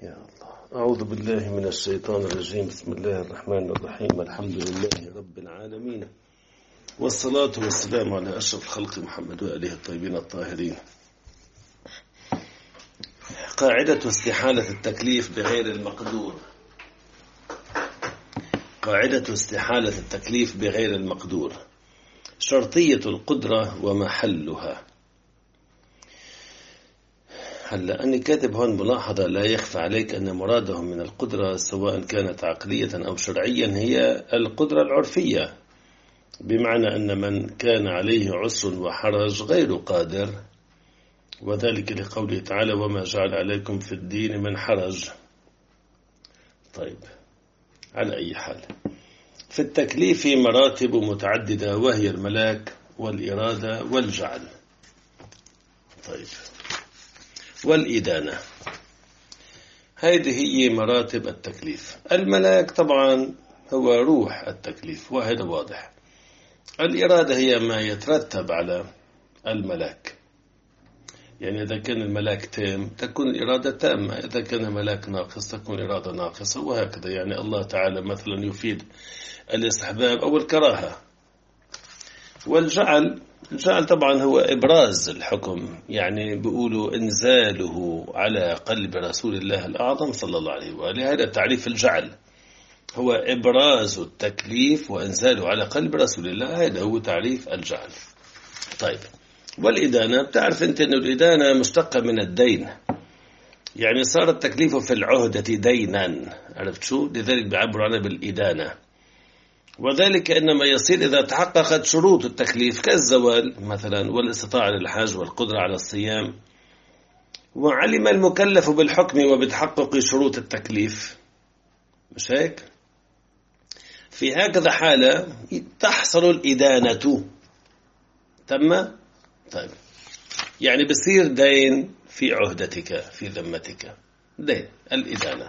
يا الله، أعوذ بالله من الشيطان الرجيم. بسم الله الرحمن الرحيم. الحمد لله رب العالمين، والصلاة والسلام على أشرف الخلق محمد وآله الطيبين الطاهرين. قاعدة استحالة التكليف بغير المقدور. قاعدة استحالة التكليف بغير المقدور. شرطية القدرة ومحلها. هلا أني كاتب هون ملاحظة لا يخفى عليك أن مرادهم من القدرة سواء كانت عقلية أو شرعيا هي القدرة العرفية، بمعنى أن من كان عليه عسر وحرج غير قادر، وذلك لقوله تعالى وما جعل عليكم في الدين من حرج. طيب، على أي حال، في التكليف مراتب متعددة وهي الملاك والإرادة والجعل. طيب، والإدانة، هذه هي مراتب التكليف. الملاك طبعا هو روح التكليف وهذا واضح. الإرادة هي ما يترتب على الملاك، يعني إذا كان الملاك تام تكون الإرادة تامة، إذا كان الملاك ناقص تكون الإرادة ناقصة، وهكذا. يعني الله تعالى مثلا يفيد الاستحباب أو الكراهة. والجعل طبعا هو إبراز الحكم، يعني بيقولوا إنزاله على قلب رسول الله الأعظم صلى الله عليه وآله. هذا تعريف الجعل، هو إبراز التكليف وإنزاله على قلب رسول الله، هذا هو تعريف الجعل. طيب، والإدانة، بتعرف أنت أن الإدانة مشتقة من الدين، يعني صار التكليف في العهدة دينا، عرفت شو؟ لذلك بيعبر عنها بالإدانة. وذلك إنما يصير إذا تحققت شروط التكليف كالزوال مثلا، والاستطاعة للحج، والقدرة على الصيام، وعلم المكلف بالحكم وبتحقق شروط التكليف. مش هيك؟ في هكذا حالة تحصل الإدانة. تم؟ طيب، يعني بصير دين في عهدتك، في ذمتك، دين الإدانة.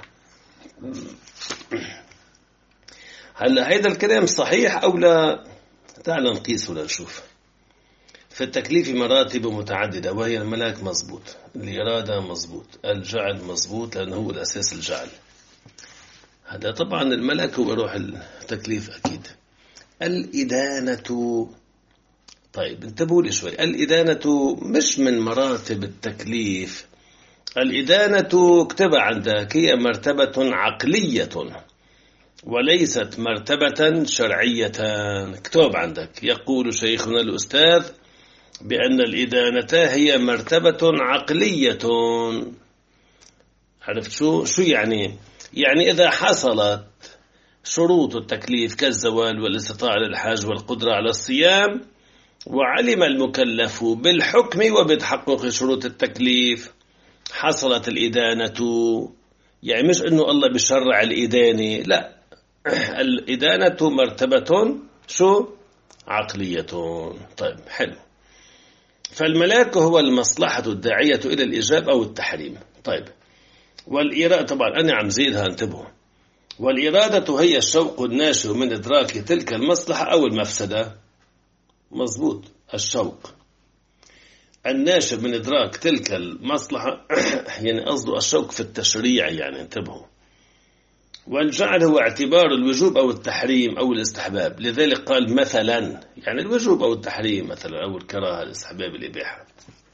هلا هيدا الكلام صحيح أو لا؟ تعال نقيس ولا نشوف. في التكليف مراتب متعددة وهي الملاك مزبوط، الإرادة مزبوط، الجعل مزبوط لأنه هو الأساس الجعل. هذا طبعا الملاك هو روح التكليف أكيد. الإدانة، طيب انتبهوا لي شوي، الإدانة مش من مراتب التكليف. الإدانة اكتبها عندك، هي مرتبة عقلية وليست مرتبة شرعية. اكتب عندك، يقول شيخنا الأستاذ بأن الإدانة هي مرتبة عقلية. عرفت شو يعني؟ يعني إذا حصلت شروط التكليف كالزوال والاستطاعة للحج والقدرة على الصيام، وعلم المكلف بالحكم وبتحقق شروط التكليف، حصلت الإدانة. يعني مش إنه الله بشرع الإدانة، لا، الإدانة مرتبة شو؟ عقلية. طيب، حلو. فالملاك هو المصلحة الداعية إلى الإيجاب أو التحريم. طيب، والإرادة طبعا أنا عم زيدها، انتبهوا. والإرادة هي الشوق الناشئ من إدراك تلك المصلحة أو المفسدة. مظبوط، الشوق الناشئ من إدراك تلك المصلحة يعني قصده الشوق في التشريع، يعني انتبهوا. والجعل هو اعتبار الوجوب أو التحريم أو الاستحباب، لذلك قال مثلا، يعني الوجوب أو التحريم مثلا، أو الكراهة، الاستحباب، الإباحة.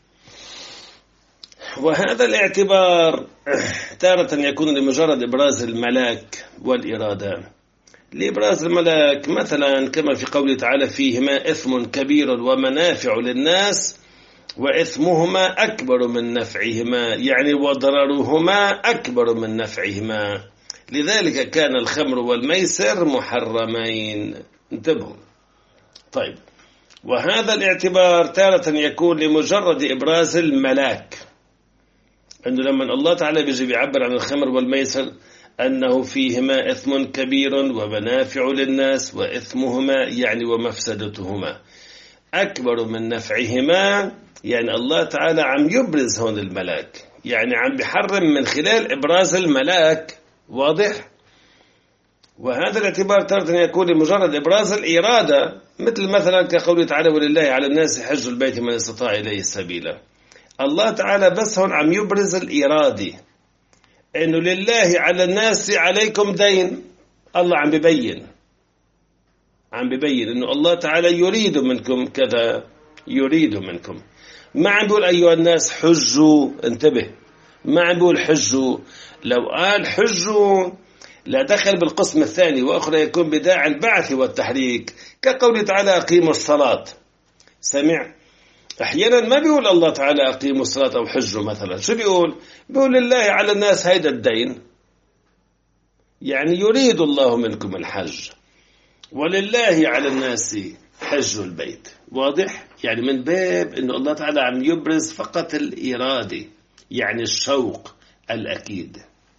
وهذا الاعتبار تارة يكون لمجرد إبراز الملاك والإرادة. لإبراز الملاك مثلا كما في قوله تعالى فيهما إثم كبير ومنافع للناس وإثمهما أكبر من نفعهما، يعني وضررهما أكبر من نفعهما، لذلك كان الخمر والميسر محرمين. انتبهوا. طيب، وهذا الاعتبار تارة يكون لمجرد إبراز الملاك، أنه لما الله تعالى بيجي بيعبر عن الخمر والميسر أنه فيهما إثم كبير ومنافع للناس وإثمهما يعني ومفسدتهما أكبر من نفعهما، يعني الله تعالى عم يبرز هون الملاك، يعني عم بيحرم من خلال إبراز الملاك. واضح؟ وهذا الاعتبار تارة يكون لمجرد إبراز الإرادة، مثل مثلا كقوله تعالى ولله على الناس حج البيت من استطاع إليه سبيلا. الله تعالى بس هون عم يبرز الإرادة، إنه لله على الناس عليكم دين. الله عم ببين إنه الله تعالى يريد منكم كذا، يريد منكم. ما عم بيقول أيها الناس حجوا، انتبه، ما عم بيقول حجوا. لو قال حجوا لا دخل بالقسم الثاني، وأخرى يكون بداعي البعث والتحريك، كقوله تعالى أقيموا الصلاة. سمع؟ أحيانا ما بيقول الله تعالى أقيموا الصلاة أو حجوا مثلا، شو بيقول؟ بيقول لله على الناس هيدا الدين، يعني يريد الله منكم الحج، ولله على الناس حج البيت. واضح؟ يعني من باب إنه الله تعالى عم يبرز فقط الإرادة، يعني الشوق الأكيد.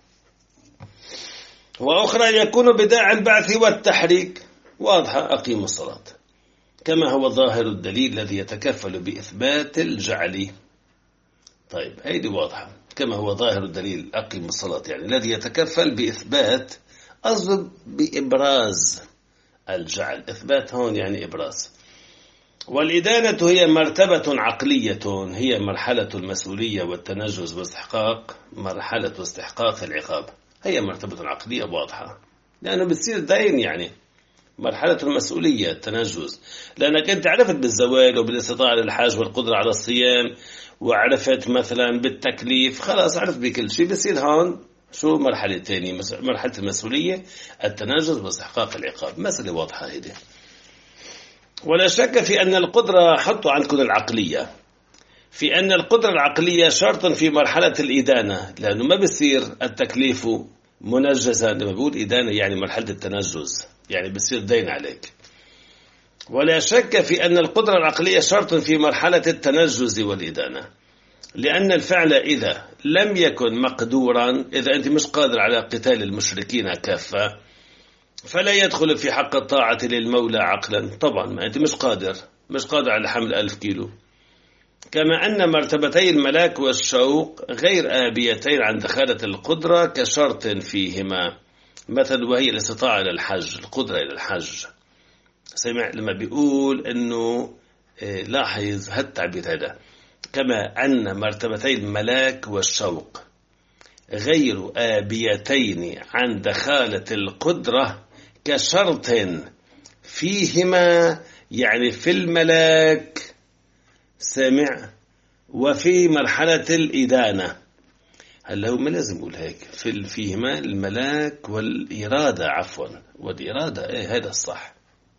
وأخرى يكون بداعي البعث والتحريك. واضحة، أقيموا الصلاة، كما هو ظاهر الدليل الذي يتكفل بإثبات الجعل. طيب هيدي واضحة، كما هو ظاهر الدليل أقيموا الصلاة، يعني الذي يتكفل بإثبات، قصد بإبراز الجعل. إثبات هون يعني إبراز. والإدانة هي مرتبة عقلية، هي مرحلة المسؤولية والتنجز واستحقاق، مرحلة استحقاق العقاب. هي مرتبة عقلية واضحة، لأنه بتصير دين، يعني مرحلة المسؤولية التنجز، لأنك أنت عرفت بالزواج وبالاستطاعة للحاج والقدرة على الصيام، وعرفت مثلا بالتكليف، خلاص عرفت بكل شيء. بصير هون شو مرحلة تانية؟ مرحلة المسؤولية التنجز واستحقاق العقاب. مسألة واضحة هيدي. ولا شك في أن القدرة، حطوا عندكم العقلية، في أن القدرة العقلية شرط في مرحلة الإدانة، لأنه ما بصير التكليف منجزا. لما بقول إدانة يعني مرحلة التنجز، يعني بصير دين عليك. ولا شك في أن القدرة العقلية شرط في مرحلة التنجز والإدانة، لأن الفعل إذا لم يكن مقدورا، إذا أنت مش قادر على قتال المشركين كافة، فلا يدخل في حق الطاعة للمولى عقلا. طبعا ما أنت مش قادر على حمل 1000 كيلو. كما أن مرتبتي الملاك والشوق غير آبيتين عن دخالة القدرة كشرط فيهما، مثل وهي الاستطاعة إلى الحج، القدرة إلى الحج. سمع لما بيقول أنه لاحظ هالتعبير هذا، كما أن مرتبتي الملاك والشوق غير آبيتين عن دخالة القدرة كشرط فيهما، يعني في الملاك، سمع، وفي مرحلة الإدانة. هل هو ما لازم يقول هيك؟ فيهما الملاك والإرادة، عفوا، والإرادة، إيه هذا الصح.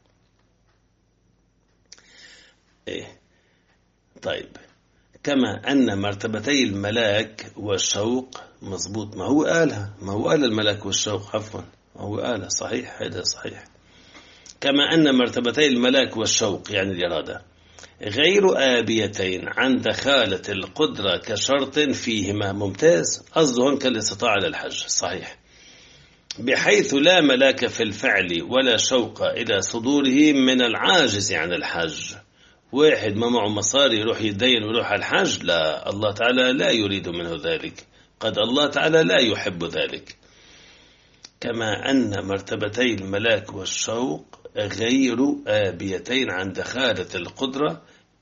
إيه طيب، كما أن مرتبتي الملاك والشوق، مضبوط، ما هو قال الملاك والشوق، عفوا، ما هو قال صحيح، هذا صحيح. كما أن مرتبتي الملاك والشوق يعني الإرادة غير آبيتين عن دخالة القدرة كشرط فيهما. ممتاز، قصدهم كالاستطاعة للحج، صحيح، بحيث لا ملاك في الفعل ولا شوق إلى صدوره من العاجز عن الحج. واحد ما معه مصاري يروح يتدين ويروح على الحج، لا، الله تعالى لا يريد منه ذلك، قد الله تعالى لا يحب ذلك. كما أن مرتبتي الملاك والشوق غير آبيتين عن دخالة القدرة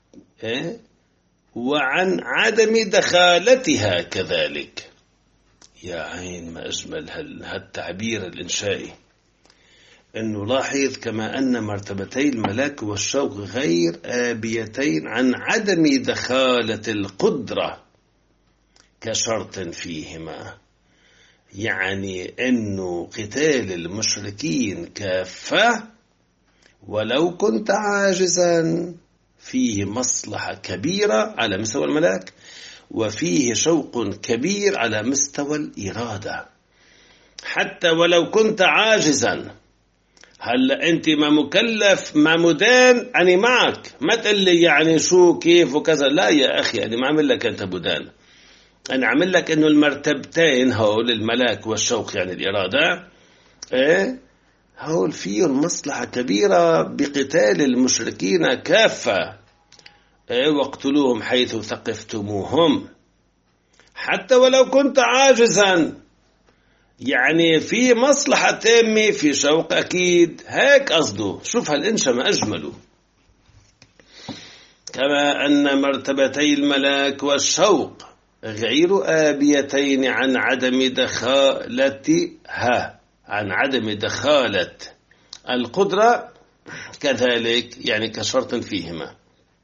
وعن عدم دخالتها كذلك. يا عين ما أجمل هالتعبير الإنشائي، أنه لاحظ كما أن مرتبتي الملاك والشوق غير آبيتين عن عدم دخالة القدرة كشرط فيهما، يعني أنه قتال المشركين كافة ولو كنت عاجزا فيه مصلحة كبيرة على مستوى الملاك، وفيه شوق كبير على مستوى الإرادة. حتى ولو كنت عاجزا، هلا أنت ما مكلف ما مدان، أنا معك، ما تقول لي يعني شو كيف وكذا، لا يا أخي، أنا ما عمل لك أنت بدان، أنا عمل لك إنه المرتبتين هول الملاك والشوق يعني الإرادة، هول فيهم مصلحة كبيرة بقتال المشركين كافة، واقتلوهم حيث ثقفتموهم حتى ولو كنت عاجزا، يعني في مصلحة تامة، في شوق أكيد، هيك قصده. شوف هالإنشاء ما أجمله. كما أن مرتبتي الملاك والشوق غير آبيتين عن عدم دخالتها، عن عدم دخالة القدرة كذلك، يعني كشرط فيهما،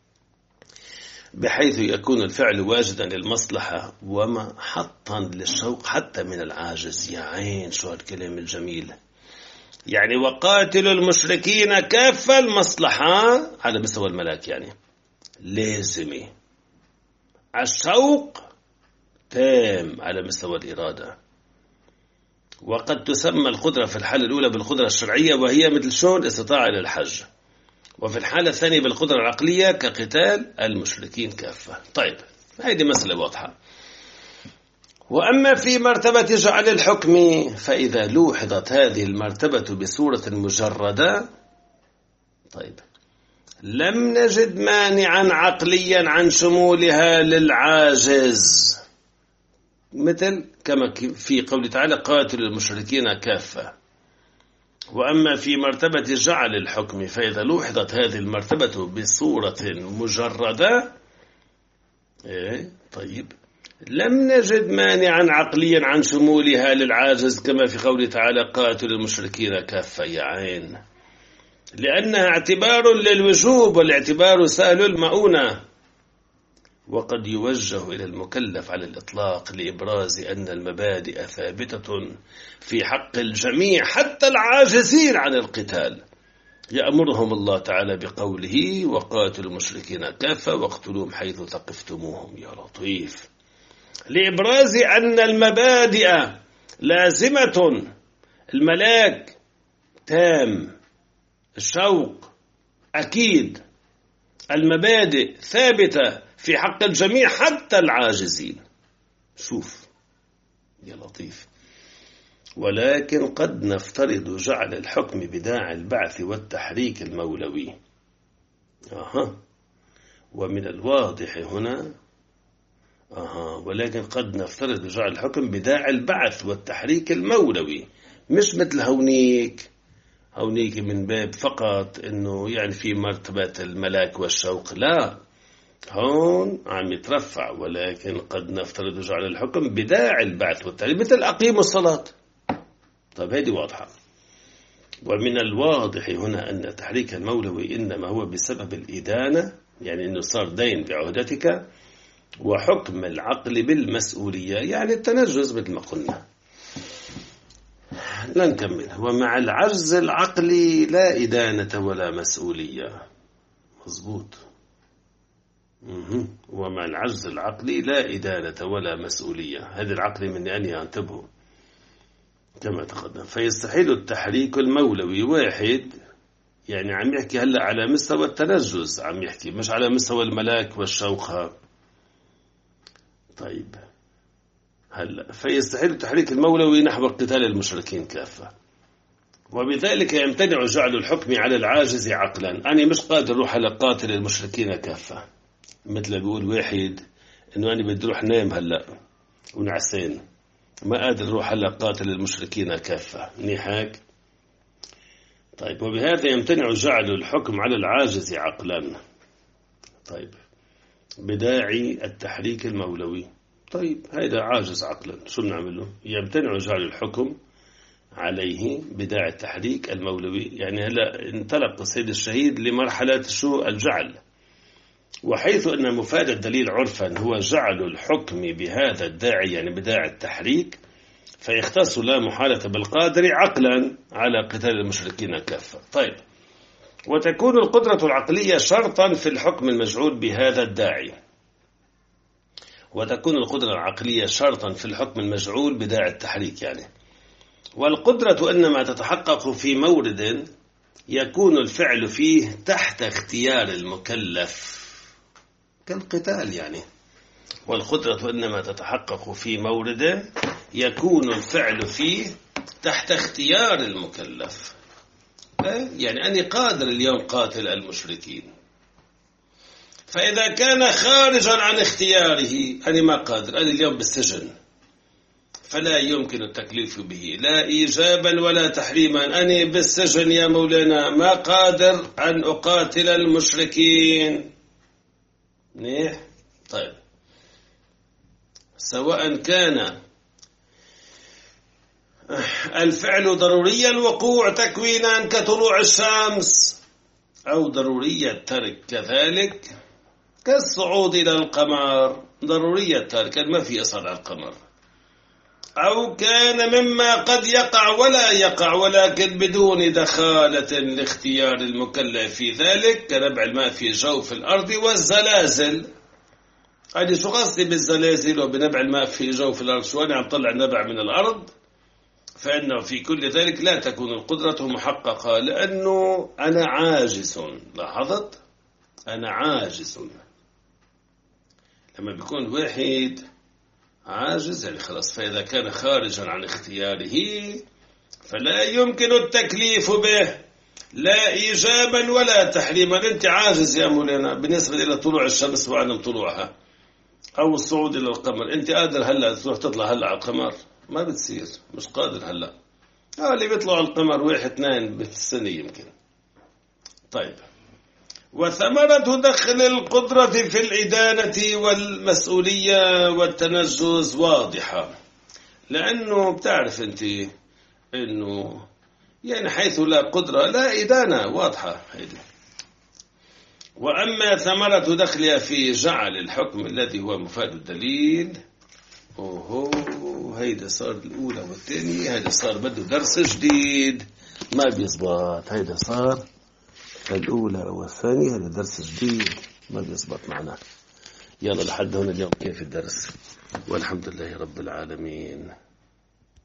بحيث يكون الفعل واجدا للمصلحة ومحطا للشوق حتى من العاجز. يا عين شو هالكلام الجميل. يعني وقاتل المشركين كافة، المصلحة على مستوى الملاك يعني لازمة، الشوق تام على مستوى الإرادة. وقد تسمى القدرة في الحالة الأولى بالقدرة الشرعية، وهي مثل شون استطاع إلى الحج، وفي الحالة الثانية بالقدرة العقلية كقتال المشركين كافة. طيب هذه مسألة واضحة. وأما في مرتبة جعل الحكم، فإذا لوحظت هذه المرتبة بصورة مجردة، طيب لم نجد مانعا عقليا عن شمولها للعاجز، مثل كما في قوله تعالى قاتل المشركين كافة. وأما في مرتبة جعل الحكم، فإذا لوحظت هذه المرتبة بصورة مجردة، طيب لم نجد مانعا عقليا عن شمولها للعاجز، كما في قوله تعالى قاتل المشركين كافة. يا عين، لأنها اعتبار للوجوب، والاعتبار سهل المؤونة، وقد يوجه إلى المكلف على الإطلاق لإبراز أن المبادئ ثابتة في حق الجميع حتى العاجزين عن القتال. يأمرهم الله تعالى بقوله وقاتلوا المشركين كافة واقتلوهم حيث ثقفتموهم. يا لطيف، لإبراز أن المبادئ لازمة، الملاك تام، الشوق أكيد، المبادئ ثابتة في حق الجميع حتى العاجزين. شوف يا لطيف. ولكن قد نفترض جعل الحكم بداعي البعث والتحريك المولوي. ومن الواضح هنا ولكن قد نفترض جعل الحكم بداعي البعث والتحريك المولوي، مش مثل هونيك من باب فقط انه يعني في مرتبة الملاك والشوق، لا، هون عم يترفع. ولكن قد نفترض جعل الحكم بداعي البعث والتحريك، مثل أقيموا الصلاة. طيب هذه واضحة. ومن الواضح هنا أن تحريك المولوي إنما هو بسبب الإدانة، يعني أنه صار دين بعهدتك، وحكم العقل بالمسؤولية، يعني التنجز مثل ما قلنا. لا نكمل. ومع العجز العقلي لا إدانة ولا مسؤولية. مظبوط. ومع العجز العقلي لا إدانة ولا مسؤولية. هذا العقل من أن ينتبهوا كما تقدم. فيستحيل التحريك المولوي. واحد يعني عم يحكي هلأ على مستوى التنجز، عم يحكي مش على مستوى الملاك والشوق. طيب هلأ فيستحيل التحريك المولوي نحو قتال المشركين كافة، وبذلك يمتنع جعل الحكم على العاجز عقلا. أنا مش قادر أروح على قاتل المشركين كافة، مثل بيقول واحد إنه أنا بدي أروح نام هلأ ونعسان، ما قادر أروح هلأ قاتل المشركين كافة، منيحك. طيب وبهذا يمتنع جعل الحكم على العاجز عقلا. طيب بداعي التحريك المولوي. طيب هذا عاجز عقلا، شو بنعمل له؟ يمتنع جعل الحكم عليه بداعي التحريك المولوي. يعني هلا انطلق السيد الشهيد لمرحلة شو الجعل، وحيث أن مفاد الدليل عرفا هو جعل الحكم بهذا الداعي، يعني بداعي التحريك، فيختص لا محالة بالقادر عقلا على قتال المشركين كافة. طيب وتكون القدرة العقلية شرطا في الحكم المجعول بهذا الداعي، وتكون القدرة العقلية شرطا في الحكم المجعول بداعي التحريك يعني. والقدرة إنما تتحقق في مورد يكون الفعل فيه تحت اختيار المكلف كالقتال يعني. والقدرة إنما تتحقق في مورد يكون الفعل فيه تحت اختيار المكلف. يعني أني قادر اليوم قاتل المشركين، فإذا كان خارجا عن اختياره أنا ما قادر، أنا اليوم بالسجن، فلا يمكن التكليف به لا إيجابا ولا تحريما. أنا بالسجن يا مولانا، ما قادر أن أقاتل المشركين. طيب سواء كان الفعل ضروري الوقوع تكوينا كطلوع الشمس، أو ضروري الترك كذلك كالصعود إلى القمر، ضروري الترك ما في يصعد على القمر، أو كان مما قد يقع ولا يقع ولكن بدون دخالة لاختيار المكلف في ذلك كنبع الماء في جوف الأرض والزلازل. هذه شو قصدي بالزلازل وبنبع الماء في جوف الأرض؟ شو أنا عم طلع النبع من الأرض؟ فإنه في كل ذلك لا تكون القدرة محققة، لأنه أنا عاجز. لاحظت؟ أنا عاجز. لما بيكون واحد عاجز يعني خلاص، فإذا كان خارجا عن اختياره فلا يمكن التكليف به لا إيجابا ولا تحريما. أنت عاجز يا مولانا بالنسبة إلى طلوع الشمس وعدم طلوعها، أو الصعود إلى القمر. أنت قادر هلأ تروح تطلع هلأ على القمر؟ ما بتصير، مش قادر هلأ. اللي بيطلعوا على القمر 1-2 بالسنة يمكن. طيب، وثمرة دخل القدرة في الإدانة والمسؤولية والتنجز واضحة، لأنه بتعرف أنت أنه يعني حيث لا قدرة لا إدانة، واضحة هيدي. وأما ثمرة دخلها في جعل الحكم الذي هو مفاد الدليل، هيدا صار الأولى والثانية، هيدا صار بده درس جديد ما بيزبط. هيدا صار الأولى والثانية، هذا درس جديد ما بيزبط معنا. يلا لحد هون اليوم كيف الدرس، والحمد لله رب العالمين.